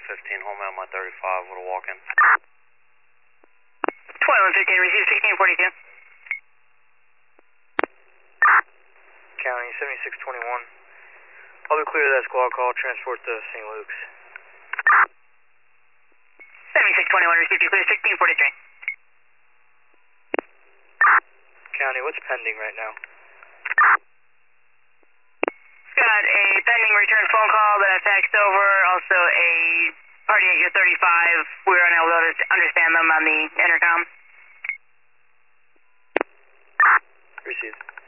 2115, home out my 35 with a walk-in. 2115, receive 1642. County 7621. I'll be clear of that squad call, transport to St. Luke's. 7621, receive you clear 1643. County, what's pending right now? Got a pending return phone call that I faxed over, also a party at your 35. We were unable to understand them on the intercom. Received.